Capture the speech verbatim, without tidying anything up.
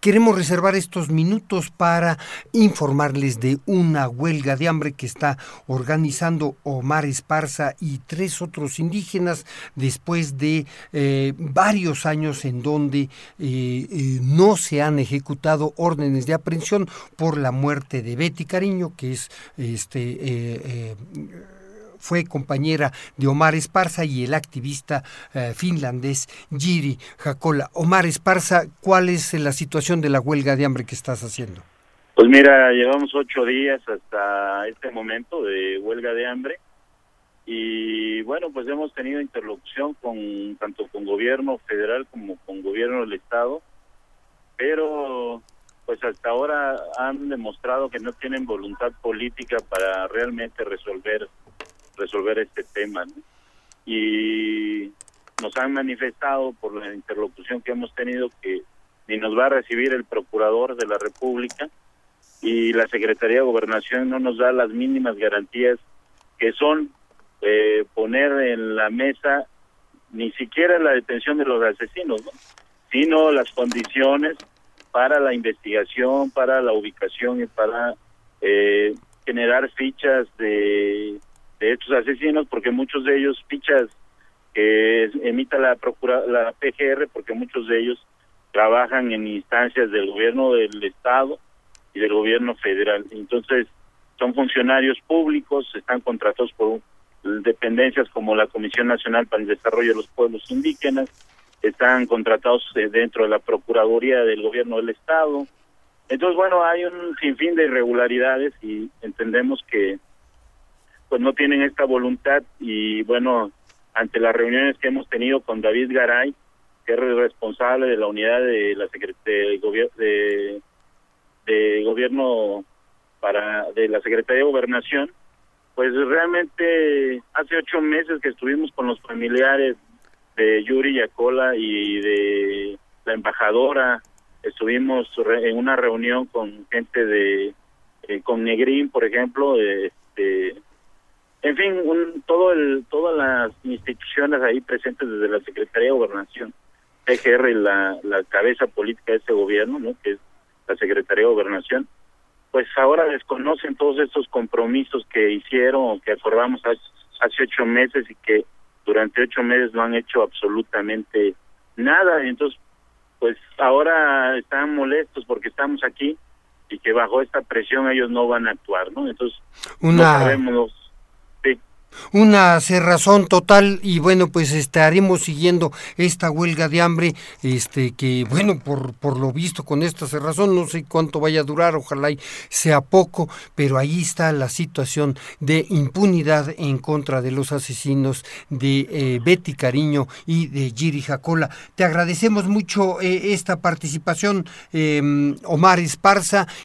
queremos reservar estos minutos para informarles de una huelga de hambre que está organizando Omar Esparza y tres otros indígenas después de eh, varios años en donde eh, eh, no se han ejecutado órdenes de aprehensión por la muerte de Betty Cariño, que es este eh, eh, fue compañera de Omar Esparza, y el activista eh, finlandés Jiri Hakola. Omar Esparza, ¿cuál es la situación de la huelga de hambre que estás haciendo? Pues mira, llevamos ocho días hasta este momento de huelga de hambre y bueno, pues hemos tenido interlocución con tanto con gobierno federal como con gobierno del estado, pero pues hasta ahora han demostrado que no tienen voluntad política para realmente resolver resolver este tema, ¿no? Y nos han manifestado por la interlocución que hemos tenido que ni nos va a recibir el procurador de la República y la Secretaría de Gobernación no nos da las mínimas garantías que son eh, poner en la mesa ni siquiera la detención de los asesinos, ¿no?, sino las condiciones para la investigación, para la ubicación y para eh, generar fichas de de estos asesinos, porque muchos de ellos, fichas que emita la procura, la P G R, porque muchos de ellos trabajan en instancias del gobierno del estado y del gobierno federal. Entonces, son funcionarios públicos, están contratados por dependencias como la Comisión Nacional para el Desarrollo de los Pueblos Indígenas, están contratados dentro de la Procuraduría del gobierno del estado. Entonces, bueno, hay un sinfín de irregularidades y entendemos que pues no tienen esta voluntad y bueno, ante las reuniones que hemos tenido con David Garay, que es el responsable de la unidad de la Secretaría de, Gobier de, de gobierno para de la Secretaría de Gobernación, pues realmente hace ocho meses que estuvimos con los familiares de Yuri Yacola y de la embajadora, estuvimos en una reunión con gente de eh, con Negrín, por ejemplo, de, de en fin, un, todo el, todas las instituciones ahí presentes desde la Secretaría de Gobernación, P G R, la, la cabeza política de este gobierno, ¿no?, que es la Secretaría de Gobernación, pues ahora desconocen todos estos compromisos que hicieron o que acordamos hace, hace ocho meses y que durante ocho meses no han hecho absolutamente nada. Entonces, pues ahora están molestos porque estamos aquí y que bajo esta presión ellos no van a actuar, ¿no? Entonces, Una... no sabemos... Una cerrazón total y bueno, pues estaremos siguiendo esta huelga de hambre, este que bueno, por por lo visto con esta cerrazón no sé cuánto vaya a durar, ojalá y sea poco, pero ahí está la situación de impunidad en contra de los asesinos de eh, Betty Cariño y de Jiri Hakola. Te agradecemos mucho eh, esta participación, eh, Omar Esparza.